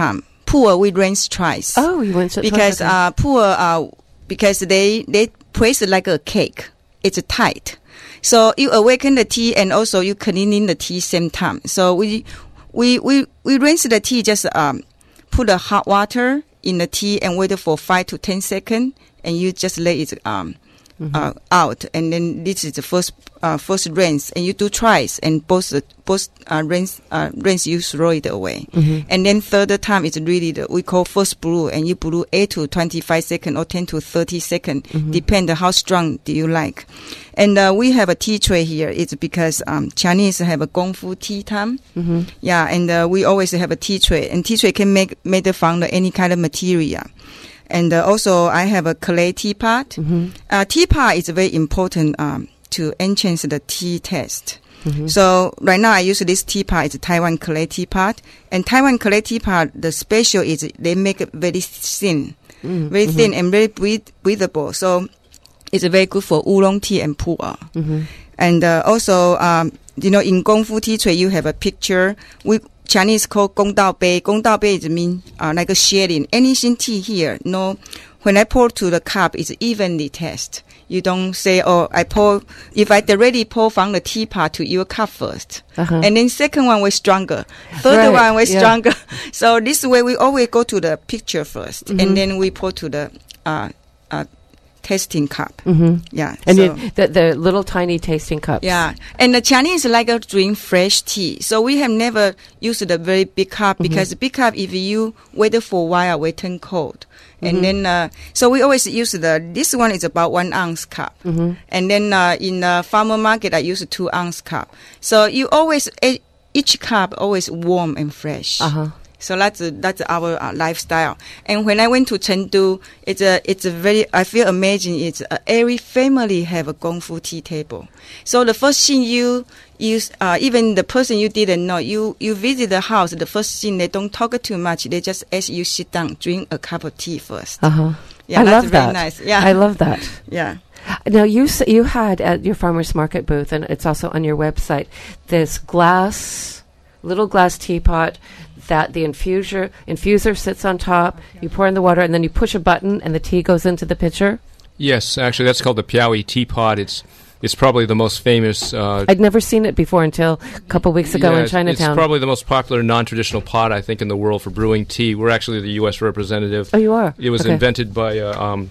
poor we rinse twice. Oh, you rinse it because twice. uh, poor uh, because they they press it like a cake. It's tight. So you awaken the tea and also you cleaning the tea same time. So we we we we rinse the tea. Just um put the hot water in the tea and wait for five to ten seconds, and you just let it um mm-hmm. uh, out. And then this is the first uh, first rinse, and you do twice, and both both uh, rinse uh, rinse you throw it away. Mm-hmm. And then third time it's really the we call first brew, and you brew eight to twenty five seconds or ten to thirty seconds, mm-hmm. depend on how strong do you like. And uh, we have a tea tray here. It's because um, Chinese have a Gong Fu tea time. Mm-hmm. Yeah, and uh, we always have a tea tray. And tea tray can make made from the, any kind of material. And uh, also I have a clay teapot. Mm-hmm. Uh, teapot is very important um, to enhance the tea taste. Mm-hmm. So right now I use this teapot. It's a Taiwan clay teapot. And Taiwan clay teapot, the special is they make it very thin. Mm-hmm. Very thin and very breath- breathable. So it's very good for oolong tea and pu'er. Mm-hmm. And uh, also, um, you know, in Gong Fu tea tray, you have a picture. We Chinese call Gong Dao Bei. Gong Dao Bei is mean uh, like a sharing. Anything tea here, no. When I pour to the cup, it's evenly taste. You don't say, oh, I pour. If I already pour from the teapot to your cup first, uh-huh. and then second one was stronger, third right. one was yeah. stronger. So this way, we always go to the picture first, mm-hmm. and then we pour to the uh, uh, tasting cup. Mm-hmm. Yeah. And so, you, the, the little tiny tasting cups. Yeah. And the Chinese like to drink fresh tea. So we have never used the very big cup mm-hmm. because the big cup, if you wait for a while, will turn cold. And mm-hmm. then, uh, so we always use the, this one is about one ounce cup. Mm-hmm. And then, uh, in the farmer market, I use a two ounce cup. So you always, each cup always warm and fresh. Uh-huh. So that's a, that's our uh, lifestyle. And when I went to Chengdu, it's a it's a very I feel amazing. It's a, every family have a Gong Fu tea table. So the first thing you use, uh, even the person you didn't know, you you visit the house. The first thing they don't talk too much. They just ask you sit down, drink a cup of tea first. Uh huh. Yeah, I that's love very that. nice. Yeah, I love that. Yeah. Now you s- you had at your farmers market booth, and it's also on your website, this glass, little glass teapot that the infuser infuser sits on top. You pour in the water, and then you push a button, and the tea goes into the pitcher. Yes, actually, that's called the Piaui teapot. It's it's probably the most famous. Uh, I'd never seen it before until a couple weeks ago yeah, in Chinatown. It's probably the most popular non-traditional pot, I think, in the world for brewing tea. We're actually the U S representative. Oh, you are? It was okay. invented by uh, um,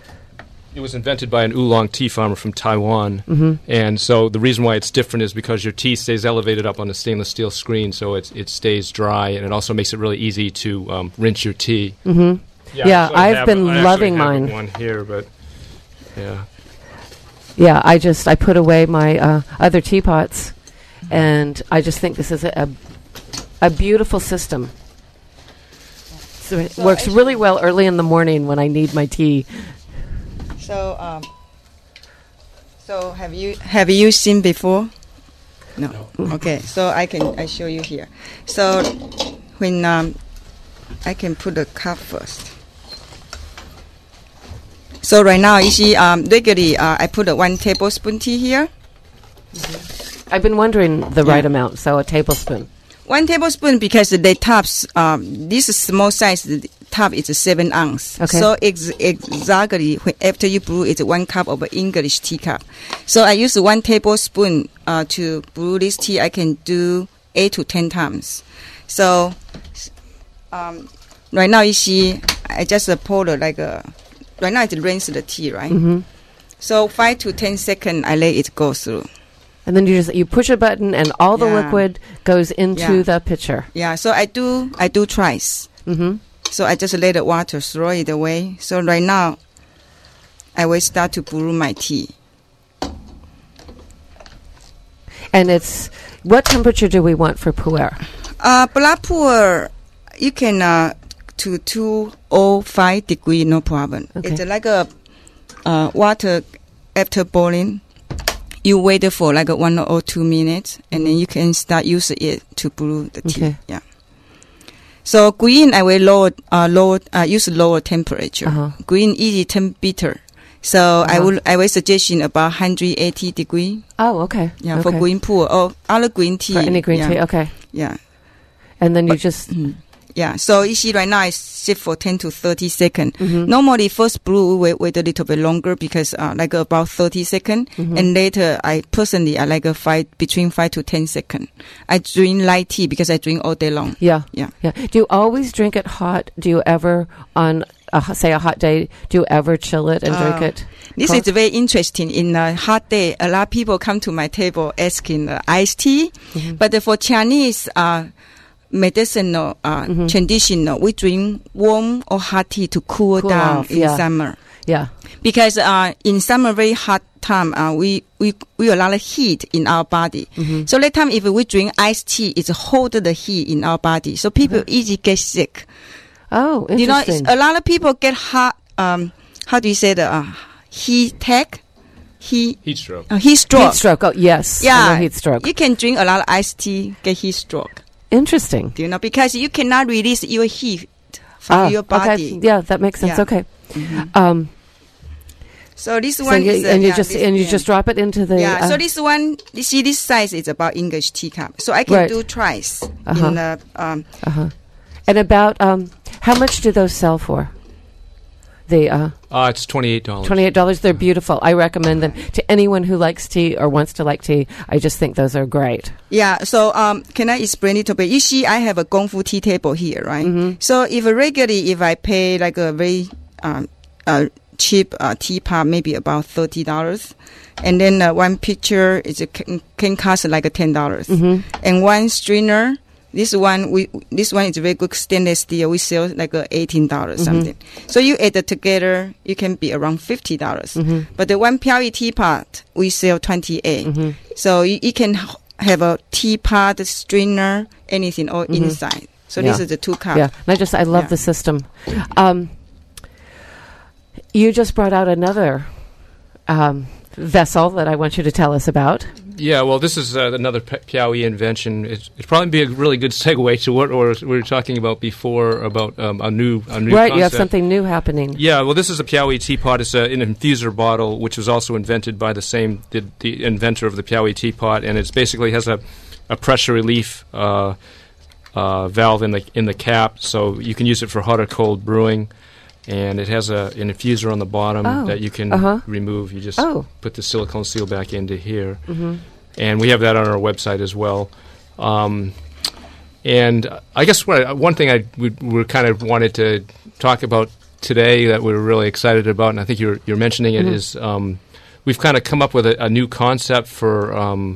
it was invented by an oolong tea farmer from Taiwan, mm-hmm. and so the reason why it's different is because your tea stays elevated up on a stainless steel screen, so it's, it stays dry, and it also makes it really easy to um, rinse your tea. Mm-hmm. Yeah, yeah I've have, been I loving have mine. One here, but yeah, yeah. I just I put away my uh, other teapots, and I just think this is a a, a beautiful system. So it so works really well early in the morning when I need my tea. So, um, so have you have you seen before? No. no. Okay. So I can I show you here. So when um, I can put the cup first. So right now you see um, regularly uh, I put a one tablespoon tea here. Mm-hmm. I've been wondering the yeah. right amount. So a tablespoon. One tablespoon because the tops um, this is small size. The top is a seven ounce. Okay. So ex- exactly when, after you brew, it's one cup of an English teacup. So I use one tablespoon uh, to brew this tea. I can do eight to ten times. So um, right now you see, I just uh, pour the like a. Right now it's rinse the tea, right? Mm-hmm. So five to ten seconds, I let it go through. And then you just you push a button, and all the yeah. liquid goes into yeah. the pitcher. Yeah. So I do I do twice. Mm-hmm. So I just let the water throw it away. So right now, I will start to brew my tea. And it's what temperature do we want for pu'er? Uh, black pu'er, you can uh, to two oh five degree, no problem. Okay. It's like a uh, water after boiling. You wait for like a one or two minutes, and then you can start using it to brew the tea. Okay. Yeah. So green, I will lower, uh, lower, uh, use lower temperature. Uh-huh. Green easy turn bitter. So uh-huh. I will, I will suggestion about one hundred eighty degree. Oh, okay. Yeah, okay. for green pu'er or other green tea. For any green yeah. tea, okay. Yeah. And then but, you just mm, Yeah, so you see right now I sit for ten to thirty seconds. Mm-hmm. Normally first brew we wait, wait a little bit longer because uh, like about thirty seconds. Mm-hmm. And later I personally I like a five between five to ten seconds. I drink light tea because I drink all day long. Yeah. Yeah. Yeah. Do you always drink it hot? Do you ever, on a, say a hot day, do you ever chill it and drink Uh, it? This cold? is very interesting. In a hot day, a lot of people come to my table asking uh, iced tea. Mm-hmm. But uh, for Chinese uh, medicinal, uh, Mm-hmm. traditional, we drink warm or hot tea to cool, Cool down off, in yeah. summer. Yeah. Because uh, in summer, very hot time, uh, we, we we a lot of heat in our body. Mm-hmm. So that time, if we drink iced tea, it hold the heat in our body. So people Mm-hmm. easily get sick. Oh, You know, interesting. it's- a lot of people get hot. Um, how do you say the uh, heat tech? Heat Heat stroke. uh, heat stroke. Heat stroke. Oh, yes. I Yeah, know heat stroke. You can drink a lot of iced tea, get heat stroke. Interesting. Do you know? Because you cannot release your heat from Ah, your body. Okay. Yeah, that makes sense. Yeah. Okay. Mhm. Um, So this so one you, is uh, and you yeah, just this- and you yeah. just drop it into the yeah. uh, So this one, you see, this size is about English teacup. So I can Right. do twice Uh-huh. in the um. uh-huh. And about um, how much do those sell for? The uh, Uh, it's twenty-eight dollars. twenty-eight dollars. They're beautiful. I recommend them to anyone who likes tea or wants to like tea. I just think those are great. Yeah, so um, can I explain it a bit? You see, I have a Gongfu tea table here, right? Mm-hmm. So if regularly, if I pay like a very um, uh, cheap uh, teapot, maybe about thirty dollars, and then uh, one pitcher is a, can, can cost like a ten dollars, Mm-hmm. and one strainer. This one we this one is very good stainless steel. We sell like a eighteen dollars Mhm. something. So you add it together, you can be around fifty dollars. Mm-hmm. But the one Piaoyi teapot we sell twenty eight. Mm-hmm. So you, you can h- have a teapot, strainer, anything all Mhm. inside. So Yeah. this is the two cup. Yeah, and I just I love Yeah. the system. Um, you just brought out another um, vessel that I want you to tell us about. Yeah, well, this is uh, another P- Piaoyi invention. It's, it'd probably be a really good segue to what or we were talking about before about um, a new a new Right, concept. you have something new happening. Yeah, well, this is a Piaoyi teapot. It's a, an infuser bottle, which was also invented by the same the, the inventor of the Piaoyi teapot, and it basically has a, a pressure relief uh, uh, valve in the in the cap, so you can use it for hot or cold brewing. And it has a an infuser on the bottom Oh, that you can uh-huh. remove. You just Oh. put the silicone seal back into here. Mm-hmm. And we have that on our website as well. Um, and I guess what I, one thing I we, we kind of wanted to talk about today that we're really excited about, and I think you're you're mentioning it, Mhm. is um, we've kind of come up with a, a new concept for um,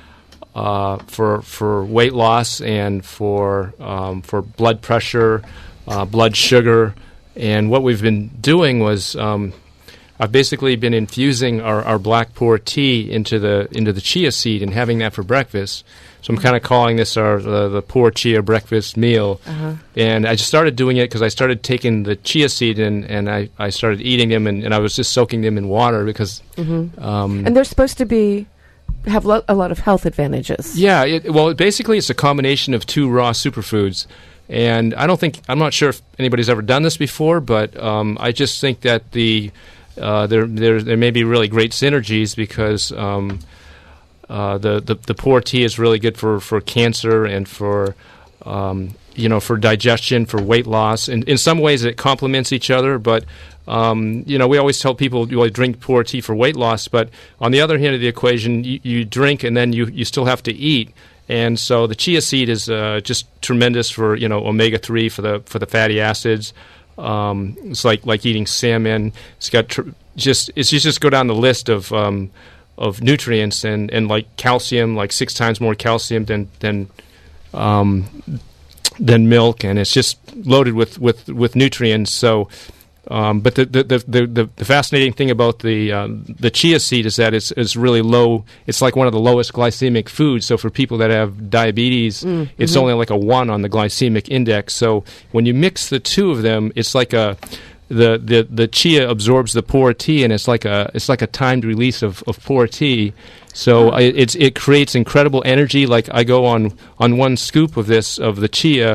uh, for for weight loss and for um, for blood pressure, uh, blood sugar, and what we've been doing was. Um, I've basically been infusing our, our black pour tea into the into the chia seed and having that for breakfast. So I'm kind of calling this our the, the pour chia breakfast meal. Uh-huh. And I just started doing it because I started taking the chia seed and, and I, I started eating them and, and I was just soaking them in water because Mm-hmm. um, And they're supposed to be have lo- a lot of health advantages. yeah, it, well, basically it's a combination of two raw superfoods. And I don't think I'm not sure if anybody's ever done this before, but um, I just think that the Uh, there, there, there may be really great synergies because um, uh, the, the the pour tea is really good for, for cancer and for um, you know for digestion, for weight loss. And in some ways, it complements each other. But um, you know, we always tell people you well, drink pour tea for weight loss. But on the other hand of the equation, you, you drink and then you, you still have to eat. And so the chia seed is uh, just tremendous for you know omega three for the for the fatty acids. Um, it's like, like eating salmon. It's got tr- just it's you just go down the list of um, of nutrients and, and like calcium, like six times more calcium than than um, than milk, and it's just loaded with, with, with nutrients. So, um, but the the, the, the the fascinating thing about the um, the chia seed is that it's it's really low. It's like one of the lowest glycemic foods. So for people that have diabetes, Mm, it's mhm. only like a one on the glycemic index. So when you mix the two of them, it's like a the, the, the chia absorbs the pour tea, and it's like a it's like a timed release of, of pour tea. So Oh. I, it's it creates incredible energy. Like I go on on one scoop of this of the chia.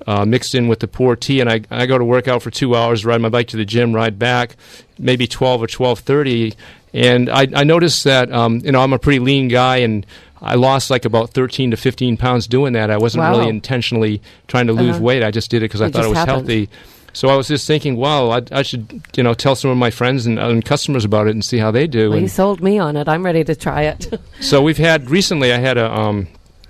uh, mixed in with the pour tea, and I, I go to work out for two hours, ride my bike to the gym, ride back, maybe twelve or twelve thirty, and I, I noticed that, um, you know, I'm a pretty lean guy, and I lost like about thirteen to fifteen pounds doing that. I wasn't Wow. really intentionally trying to lose Uh-huh. weight. I just did it because I It thought just it was happened. healthy. So I was just thinking, wow, I, I should, you know, tell some of my friends and, and customers about it and see how they do. Well, And you sold me on it. I'm ready to try it. so we've had recently. I had a um,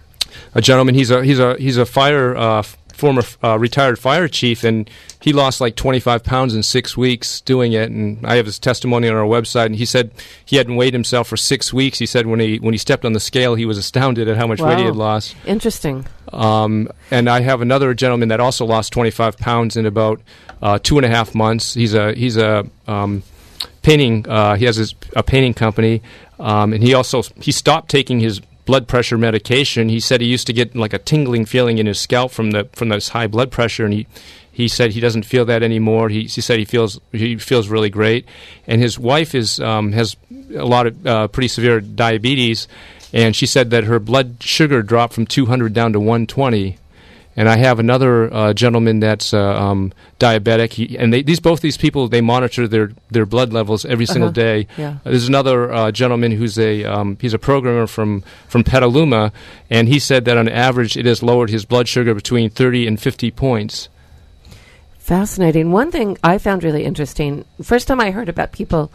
a gentleman. He's a he's a he's a fire uh, f- former uh, retired fire chief, and he lost like twenty-five pounds in six weeks doing it. And I have his testimony on our website. And he said he hadn't weighed himself for six weeks. He said when he when he stepped on the scale, he was astounded at how much weight he Wow. had lost. Interesting. Um, and I have another gentleman that also lost twenty-five pounds in about uh, two and a half months. He's a he's a um, painting. Uh, he has his, a painting company, um, and he also he stopped taking his blood pressure medication. He said he used to get like a tingling feeling in his scalp from the from this high blood pressure, and he. He said he doesn't feel that anymore. He, he said he feels he feels really great, and his wife is um, has a lot of uh, pretty severe diabetes, and she said that her blood sugar dropped from two hundred down to one twenty. And I have another uh, gentleman that's uh, um, diabetic, he, and they, these both these people they monitor their, their blood levels every single Uh-huh. day. Yeah. There's another uh, gentleman who's a um, he's a programmer from from Petaluma, and he said that on average it has lowered his blood sugar between thirty and fifty points. Fascinating. One thing I found really interesting, first time I heard about people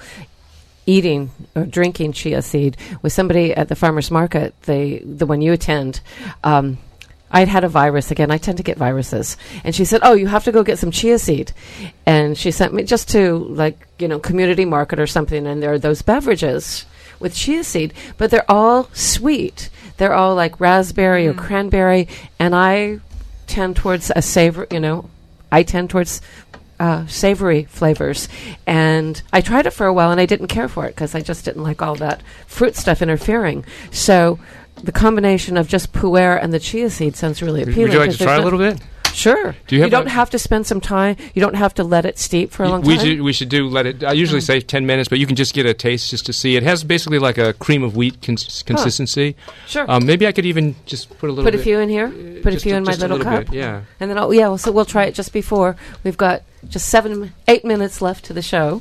eating or drinking chia seed was somebody at the farmer's market, the the one you attend. Um, I'd had a virus again. I tend to get viruses. And she said, oh, you have to go get some chia seed. And she sent me just to, like, you know, community market or something, and there are those beverages with chia seed, but they're all sweet. They're all like raspberry Mm. or cranberry, and I tend towards a savor, you know, I tend towards uh, savory flavors. And I tried it for a while, and I didn't care for it because I just didn't like all that fruit stuff interfering. So the combination of just pu'er and the chia seed sounds really appealing. Would you like 'cause to try there's a little bit? Sure. Do you have don't a- have to spend some time. You don't have to let it steep for a long we time. do, we should do let it. I usually say ten minutes, but you can just get a taste just to see. It has basically like a cream of wheat cons- consistency. Sure. Um, maybe I could even just put a little. Put a bit, few in here. uh, Put a just few in my just a little cup. bit, yeah. And then, I'll, yeah, well, so we'll try it just before. We've got just seven, eight minutes left to the show.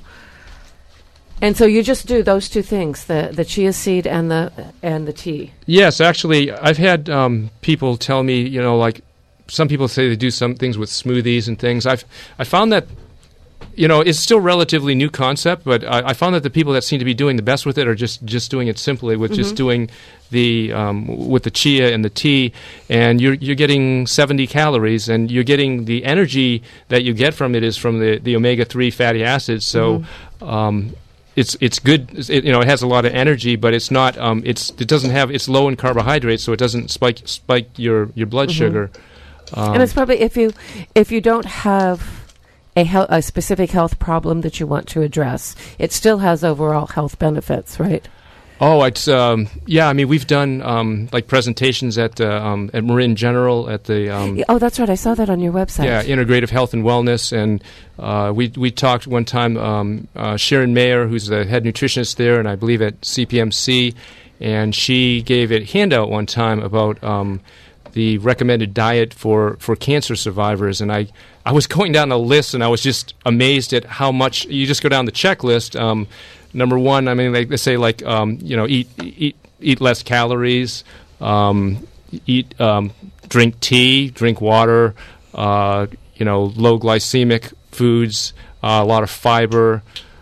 And so you just do those two things, the, the chia seed and the and the tea. Yes, actually, I've had um, people tell me, you know, like some people say they do some things with smoothies and things. I've I found that, you know, it's still relatively new concept, but I, I found that the people that seem to be doing the best with it are just, just doing it simply with Mm-hmm. just doing the um, with the chia and the tea, and you're you're getting seventy calories, and you're getting the energy that you get from it is from the, the omega three fatty acids. So. Mm-hmm. Um, It's it's good. It, you know, it has a lot of energy, but it's not. Um, it's it doesn't have. It's low in carbohydrates, so it doesn't spike spike your, your blood Mhm. sugar. Um, And it's probably if you if you don't have a, hel- a specific health problem that you want to address, it still has overall health benefits, right? oh, it's um, yeah. I mean, we've done um, like presentations at uh, um, at Marin General at the um, Y- Oh, that's right. I saw that on your website. yeah Integrative Health and Wellness, and uh, we we talked one time. Um, uh, Sharon Mayer, who's the head nutritionist there, and I believe at C P M C, and she gave a handout one time about um, the recommended diet for, for cancer survivors, and I, I was going down the list, and I was just amazed at how much you just go down the checklist. Um, number one, I mean, they, they say like um, you know eat eat eat less calories, um, eat um, drink tea, drink water, uh, you know low glycemic foods, uh, a lot of fiber.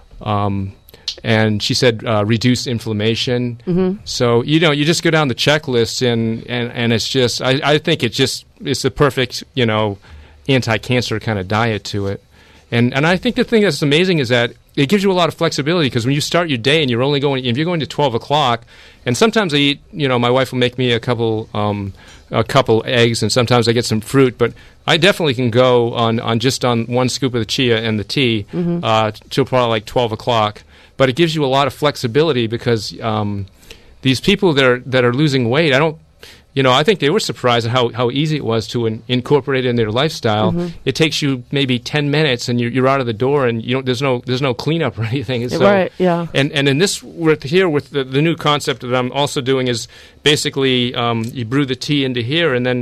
Um, And she said uh, reduce inflammation. Mm-hmm. So you know, you just go down the checklist, and, and, and it's just I, I think it just it's the perfect you know anti-cancer kind of diet to it. And and I think the thing that's amazing is that it gives you a lot of flexibility, because when you start your day and you're only going if you're going to twelve o'clock, and sometimes I eat you know my wife will make me a couple um, a couple eggs, and sometimes I get some fruit, but I definitely can go on, on just on one scoop of the chia and the tea Mm-hmm. uh, till probably like twelve o'clock. But it gives you a lot of flexibility, because um, these people that are that are losing weight, I don't, you know, I think they were surprised at how, how easy it was to in, incorporate it in their lifestyle. Mm-hmm. It takes you maybe ten minutes, and you're, you're out of the door, and you don't. There's no there's no cleanup or anything. So, Right, yeah. And and in this with here with the, the new concept that I'm also doing is basically um, you brew the tea into here, and then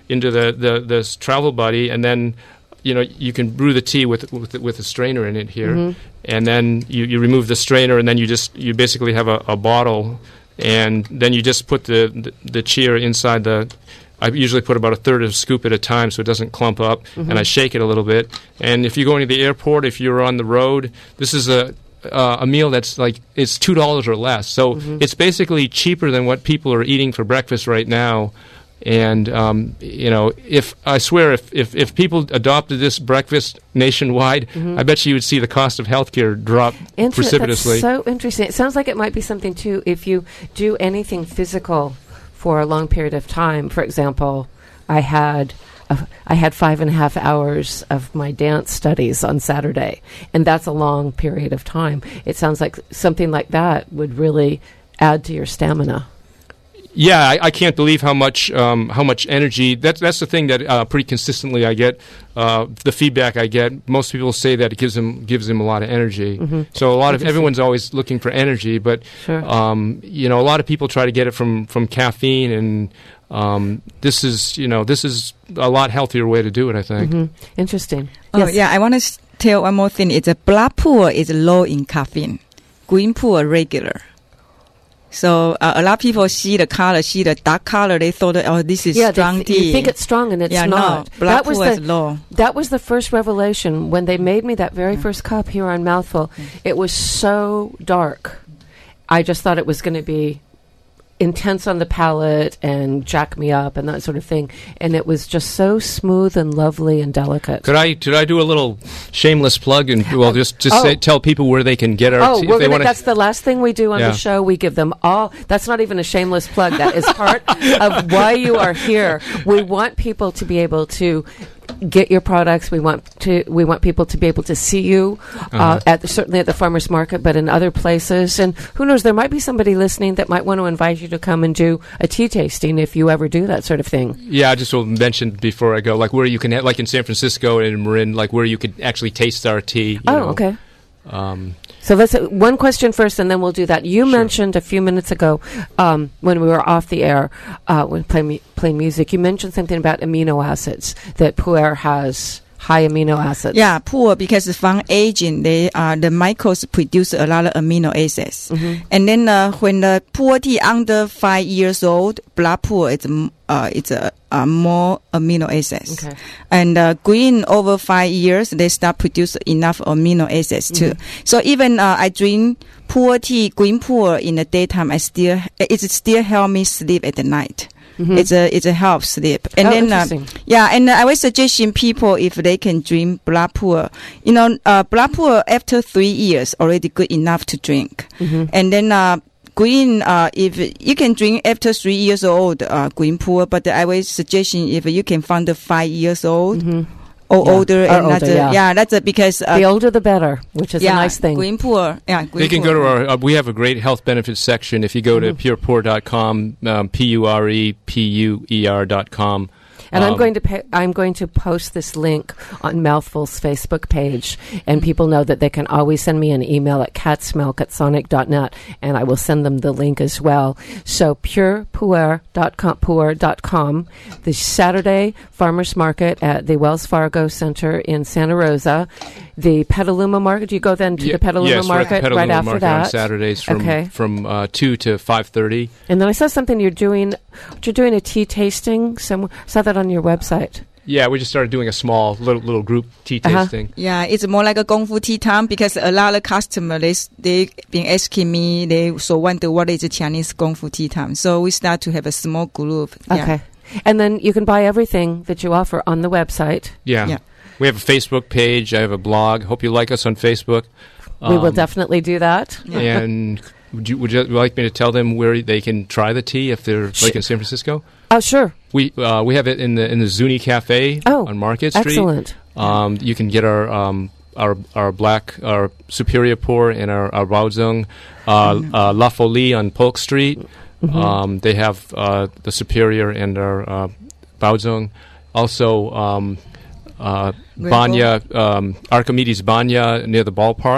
into the, the this travel buddy, and then you know you can brew the tea with with, with a strainer in it here, Mm-hmm. and then you, you remove the strainer, and then you just you basically have a, a bottle, and then you just put the the, the chia inside the. I usually put about a third of a scoop at a time so it doesn't clump up, Mm-hmm. and I shake it a little bit. And if you're going to the airport, if you're on the road, this is a uh, a meal that's like it's two dollars or less. So Mm-hmm. it's basically cheaper than what people are eating for breakfast right now. And um, you know, if I swear, if, if, if people adopted this breakfast nationwide, Mm-hmm. I bet you would see the cost of healthcare drop Inter- precipitously. That's so interesting. It sounds like it might be something too if you do anything physical for a long period of time. For example, I had a, I had five and a half hours of my dance studies on Saturday, and that's a long period of time. It sounds like something like that would really add to your stamina. Yeah, I, I can't believe how much um, how much energy. That's that's the thing that uh, pretty consistently I get. Uh, the feedback I get, most people say that it gives them gives them a lot of energy. Mm-hmm. So a lot of Interesting. everyone's always looking for energy, but Sure. um, you know, a lot of people try to get it from from caffeine, and um, this is you know this is a lot healthier way to do it. I think. Mm-hmm. Interesting. Oh, Yes. yeah, I want to s- tell one more thing. It's a black pu'er is low in caffeine. Green pu'er regular. So uh, a lot of people see the color, see the dark color, they thought, that, oh, this is Yeah, strong they, tea. you think it's strong, and it's yeah, not. no, black that was pu'er is the low. that was the first revelation when they made me that very first cup here on Mouthful. It was so dark. I just thought it was going to be intense on the palate and jack me up and that sort of thing. And it was just so smooth and lovely and delicate. Could I could I do a little shameless plug and well just just Oh. say, tell people where they can get our Oh, tea we're if they gonna, want that's the last thing we do on Yeah. the show. We give them all. That's not even a shameless plug. That is part of why you are here. We want people to be able to get your products. We want to. We want people to be able to see you uh, Uh-huh. at the, certainly at the farmers market, but in other places. And who knows? There might be somebody listening that might want to invite you to come and do a tea tasting if you ever do that sort of thing. Yeah, I just will mention before I go, like where you can, ha- like in San Francisco and in Marin, like where you could actually taste our tea. you Oh, know. okay. Um, So let's uh, one question first, and then we'll do that. You Sure. mentioned a few minutes ago um, when we were off the air, uh, when playing mu- playing music, you mentioned something about amino acids, that pu'er has high amino acids. Yeah, poor because from aging, they uh, the microbes produce a lot of amino acids, Mm-hmm. and then uh, when the poor tea under five years old, black poor it's m- uh, it's a uh, more amino acids, Okay. and uh, green over five years they start produce enough amino acids too. So even uh, I drink poor tea, green poor in the daytime, I still it still help me sleep at the night. Mhm. It's a it's a help sleep, and Oh, then uh, interesting. yeah, and I was suggesting people if they can drink black pu'er, you know, uh, black pu'er after three years already good enough to drink, Mhm. and then uh, green uh, if you can drink after three years old uh, green pu'er, but I was suggesting if you can find the five years old Mhm. or Yeah. older, Or and older, that's a, yeah. yeah, that's a, because uh, The older the better, which is yeah, a nice thing. green pu'er, yeah, green they can pu'er. go to our. Uh, we have a great health benefits section. If you go Mm-hmm. to pure pour dot com, um, P U R E P U E R dot com. And I'm um, going to pa- I'm going to post this link on Mouthful's Facebook page, Mm-hmm. and people know that they can always send me an email at catsmilk at sonic dot net, and I will send them the link as well. So pure pu'er dot com, pu'er dot com, the Saturday Farmers Market at the Wells Fargo Center in Santa Rosa, the Petaluma Market. Do you go then to Ye- the Petaluma yes, we're at the Market Petaluma right after Market that? on Saturdays from Okay. from uh, two to five thirty. And then I saw something you're doing. You're doing a tea tasting. Somewhere. I saw that on your website. Yeah, we just started doing a small little little group tea Uh-huh. tasting. Yeah, it's more like a Gong Fu tea time because a lot of customers they s- they been asking me they so wonder what is a Chinese Gong Fu tea time. So we start to have a small group. Yeah. Okay. And then you can buy everything that you offer on the website. Yeah. Yeah. We have a Facebook page. I have a blog. Hope you like us on Facebook. we will Um, definitely do that. Yeah. And would you, would you like me to tell them where they can try the tea if they're Sure. like in San Francisco? Oh, sure. We uh, we have it in the in the Zuni Cafe Oh, on Market Street. Excellent. Um, you can get our um, our our black our Superior Pour and our our Baozong, uh, Mm-hmm. uh, La Folie on Polk Street. Mhm. Um, they have uh, the Superior and our uh, Baozong. Also, um, uh, Rainbow? Banya um, Archimedes Banya near the ballpark.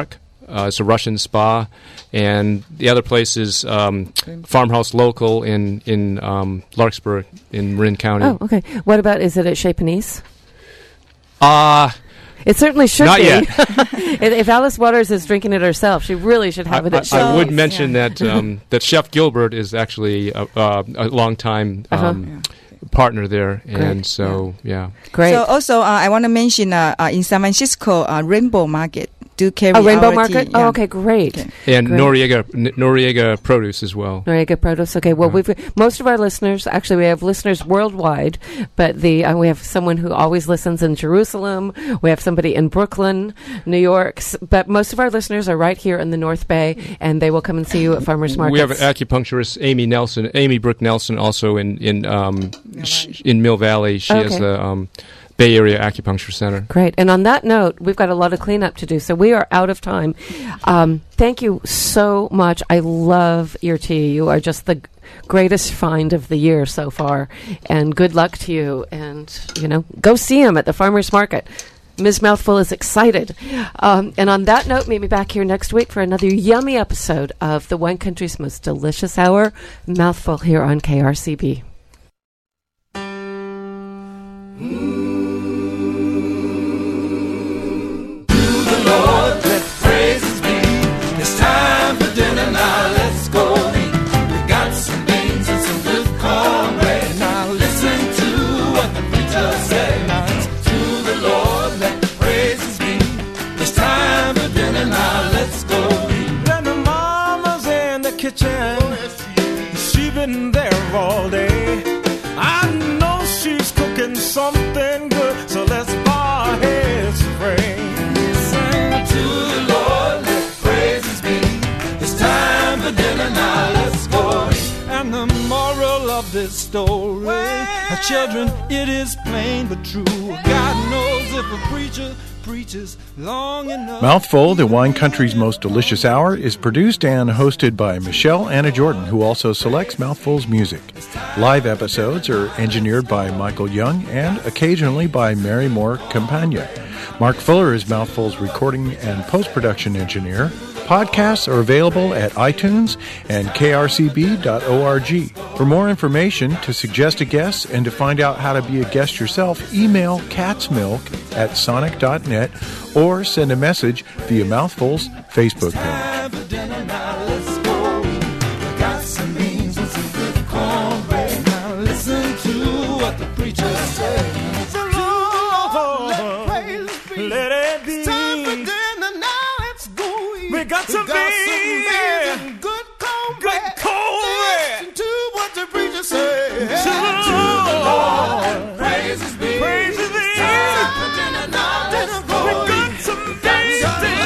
uh, it's a Russian spa, and the other place is um, Farmhouse Local in in um, Larkspur in Marin County. Oh, okay. What about, is it at Chez Panisse? Uh It certainly should Not be. yet. if, if Alice Waters is drinking it herself, she really should have I, it at I, Chez I would Panisse. mention yeah. that um, that Chef Gilbert is actually a, uh, a long time um, Uh-huh. Yeah. partner there, and Great. so yeah. Great. So also, uh, I want to mention uh, uh, in San Francisco, uh, Rainbow Market do carry a Rainbow our Market? tea, Oh, yeah. okay, great. Okay. And Great. Noriega N- Noriega Produce as well. Noriega Produce. Okay, well, we've most of our listeners, actually, we have listeners worldwide, but the uh, we have someone who always listens in Jerusalem. We have somebody in Brooklyn, New York, s- but most of our listeners are right here in the North Bay, and they will come and see you at farmers markets. We have acupuncturist Amy Nelson, Amy Brooke Nelson, also in in um, sh- in Mill Valley. She has Okay. the um, Bay Area Acupuncture Center. Great. And on that note, we've got a lot of cleanup to do, so we are out of time. Um, thank you so much. I love your tea. You are just the g- greatest find of the year so far. And good luck to you. And, you know, go see him at the farmer's market. Miz Mouthful is excited. Um, and on that note, meet me back here next week for another yummy episode of the Wine Country's most delicious hour, Mouthful, here on K R C B. It's time for dinner now, let's go eat. We got some beans and some good cornbread. Now listen to what the preacher said. Now it's to the Lord let praises be. It's time for dinner now, let's go eat. Then the mama's in the kitchen. She been there all day. I know she's cooking something good, so let's bow our heads and pray. Sing to the Lord, let praises be. It's time for dinner now, let's go eat. And the moral of this story, well, children, it is plain but true. God knows if a preacher preaches long enough. Mouthful, the Wine Country's most delicious hour, is produced and hosted by Michelle Anna Jordan, who also selects Mouthful's music. Live episodes are engineered by Michael Young and occasionally by Mary Moore Campagna. Mark Fuller is Mouthful's recording and post-production engineer. Podcasts are available at iTunes and k r c b dot org. For more information, to suggest a guest, and to find out how to be a guest yourself, email catsmilk at sonic dot net or send a message via Mouthful's Facebook page. Time for dinner now, let's go eat. We got some beans and some good cornbread. Now listen to what the preacher said. So Lord, let praise be. Let it be. It's time for dinner now, let's go eat. We got some beans and good cornbread. Good cornbread. Listen to what the preacher said. To the Lord, praises be. Praises be. It's time for dinner now, let's go eat. We got some beans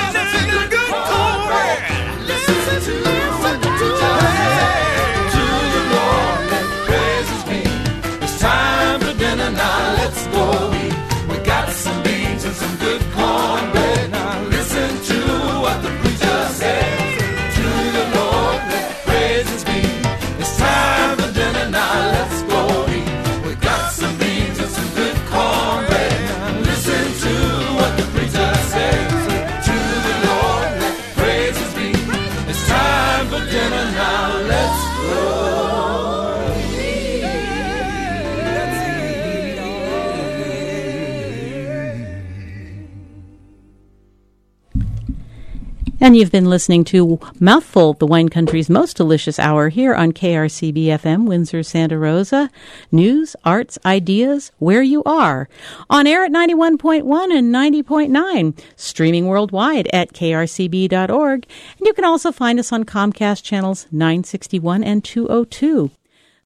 and good cornbread. Listen to what the preacher said. To the Lord, let praises be. It's time for dinner now, let's go eat. We got some beans and some good cornbread. Now listen to what the preacher said. To the Lord, let praises be. It's time for dinner now, let's go eat. We got some beans and some good cornbread. Now listen to what the preacher said. To the Lord, let praises be. It's time for dinner now, let's go eat. And you've been listening to Mouthful, the Wine Country's most delicious hour here on K R C B F M, Windsor, Santa Rosa. News, arts, ideas, where you are. On air at ninety-one point one and ninety point nine. Streaming worldwide at k r c b dot org. And you can also find us on Comcast channels nine sixty-one and two oh two.